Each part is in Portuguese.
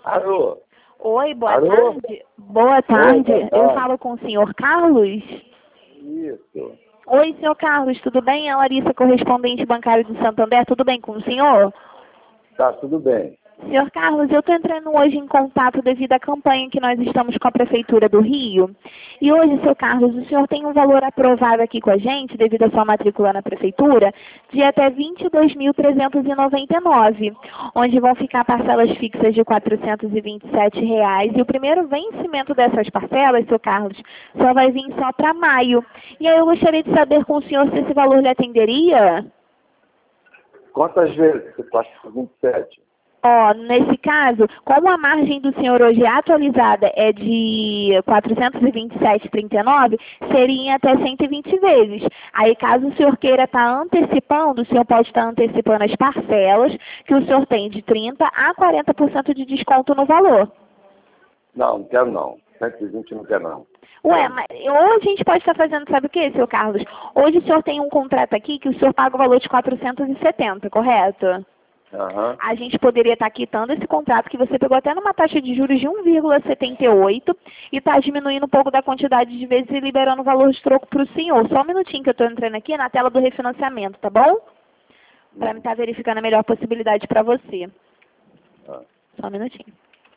Alô? Oi, boa Alô? tarde. Boa tarde. Oi, boa Eu tarde. falo com o senhor Carlos? Isso. Oi, senhor Carlos, tudo bem? É a Larissa, correspondente bancário do Santander. Tudo bem com o senhor? Tá tudo bem. Senhor Carlos, eu estou entrando hoje em contato devido à campanha que nós estamos com a Prefeitura do Rio. E hoje, senhor Carlos, o senhor tem um valor aprovado aqui com a gente, devido à sua matrícula na Prefeitura, de até R$ 22.399, onde vão ficar parcelas fixas de R$ 427. E o primeiro vencimento dessas parcelas, senhor Carlos, só vai vir só para maio. E aí eu gostaria de saber com o senhor se esse valor lhe atenderia? Quantas vezes você passa por 27? Ó, nesse caso, como a margem do senhor hoje atualizada é de 427,39, seria em até 120 vezes. Aí, caso o senhor queira estar antecipando, o senhor pode estar antecipando as parcelas, que o senhor tem de 30% a 40% de desconto no valor. Não quero não. 120 não quero não. Ué, mas ou a gente pode estar fazendo, sabe o que, senhor Carlos? Hoje o senhor tem um contrato aqui que o senhor paga o valor de 470, correto? Aham. A gente poderia estar quitando esse contrato que você pegou até numa taxa de juros de 1,78 e está diminuindo um pouco da quantidade de vezes e liberando o valor de troco para o senhor. Só um minutinho que eu estou entrando aqui na tela do refinanciamento, tá bom? Para me estar verificando a melhor possibilidade para você. Ah. Só um minutinho.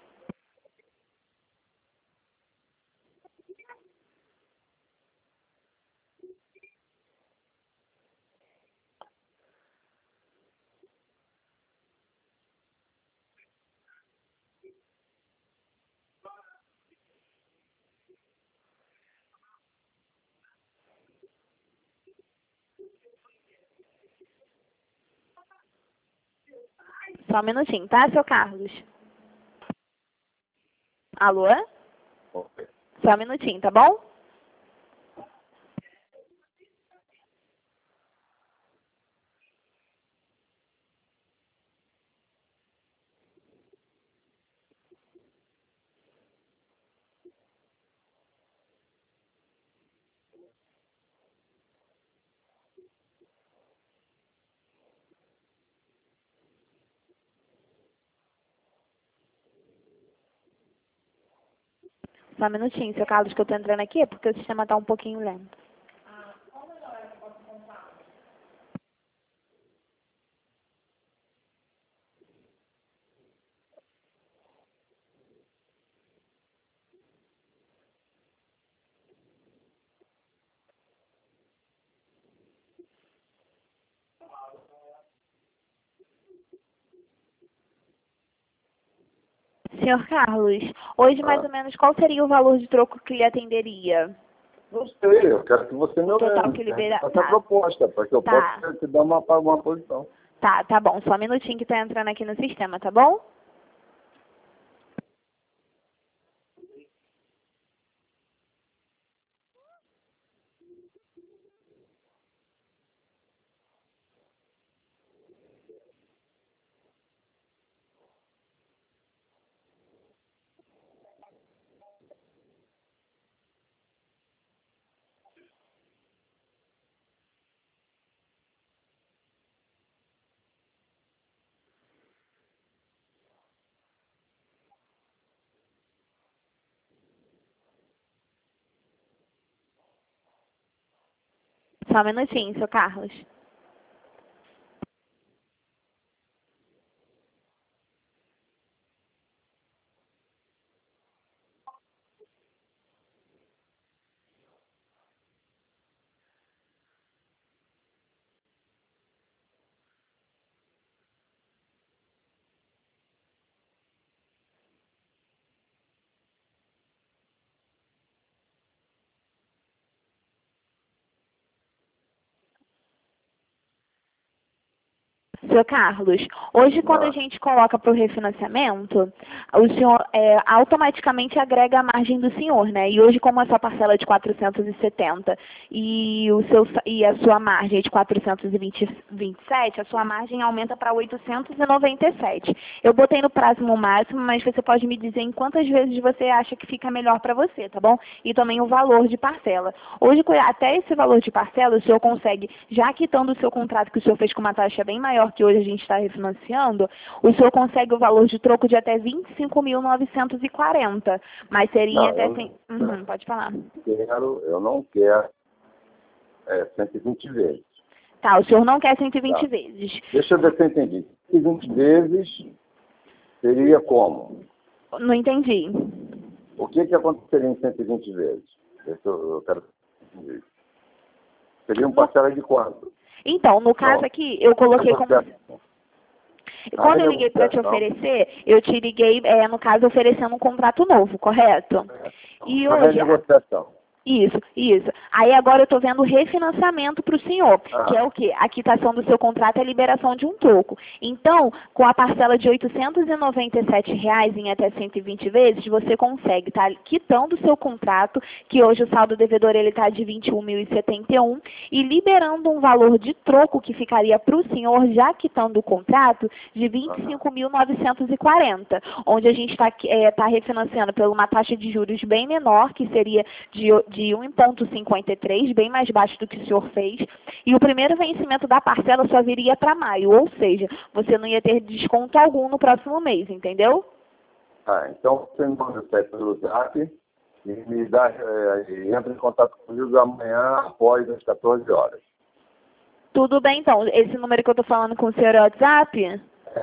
Só um minutinho, tá, seu Carlos? Alô? Ok. Só um minutinho, tá bom? Só um minutinho, seu Carlos, que eu estou entrando aqui, porque o sistema está um pouquinho lento. Senhor Carlos, hoje mais Ah. ou menos qual seria o valor de troco que lhe atenderia? Não sei, eu quero que você me Total que libera... faça a Tá, proposta, para que eu tá, possa te dar uma posição. tá bom. Só um minutinho que tá entrando aqui no sistema, tá bom? Só um minutinho, seu Carlos. Seu Carlos, hoje quando a Ah. gente coloca para o refinanciamento, o senhor automaticamente agrega a margem do senhor, né? E hoje, como a sua parcela é de 470 e a sua margem é de 427, a sua margem aumenta para 897. Eu botei no prazo máximo, mas você pode me dizer em quantas vezes você acha que fica melhor para você, tá bom? E também o valor de parcela. Hoje, até esse valor de parcela, o senhor consegue, já quitando o seu contrato que o senhor fez com uma taxa bem maior que hoje a gente está refinanciando, o senhor consegue o valor de troco de até 25.940, mas seria Não, até... eu não Pode falar. eu não quero 120 vezes. Tá, o senhor não quer 120 Tá. vezes. Deixa eu ver se eu entendi. 120 vezes seria como? Não entendi. O que aconteceria em 120 vezes? Isso eu quero entender. Seria um parcela de quanto? Então, no caso aqui, eu coloquei como... Quando eu liguei para te oferecer, eu te liguei, no caso, oferecendo um contrato novo, correto? E A hoje... renegociação. Isso. Aí agora eu estou vendo refinanciamento para o senhor, que é o quê? A quitação do seu contrato é a liberação de um troco. Então, com a parcela de R$ 897 em até 120 vezes, você consegue estar quitando o seu contrato, que hoje o saldo devedor está de R$ 21.071, e liberando um valor de troco que ficaria para o senhor, já quitando o contrato, de R$ 25.940, onde a gente está refinanciando por uma taxa de juros bem menor, que seria de 1,53, bem mais baixo do que o senhor fez, e o primeiro vencimento da parcela só viria para maio, ou seja, você não ia ter desconto algum no próximo mês, entendeu? Então você me manda isso aí pelo zap e me dá, e entra em contato comigo amanhã após as 14 horas. Tudo bem, então. Esse número que eu estou falando com o senhor é o WhatsApp?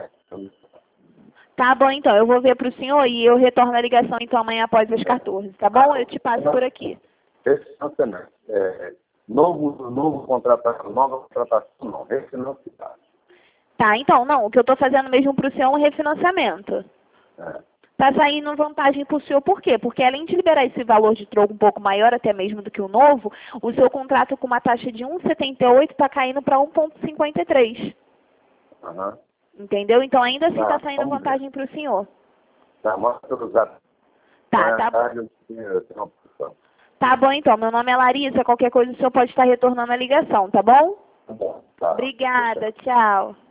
Tá bom, então. Eu vou ver para o senhor e eu retorno a ligação, então, amanhã após as 14, tá bom? Eu te passo por aqui. Refinanciamento. Novo contratação, nova contratação, não. Refinanciar. Tá, então, não. O que eu estou fazendo mesmo para o senhor é um refinanciamento. Tá saindo vantagem para o senhor, por quê? Porque além de liberar esse valor de troco um pouco maior, até mesmo do que o novo, o seu contrato com uma taxa de 1,78 está caindo para 1,53. Entendeu? Então ainda assim está saindo vantagem para o senhor. Tá, mostra pelo zap. Tá bom. Tá bom, então. Meu nome é Larissa. Qualquer coisa o senhor pode estar retornando a ligação, tá bom? Tá bom. Tá. Obrigada. Tchau.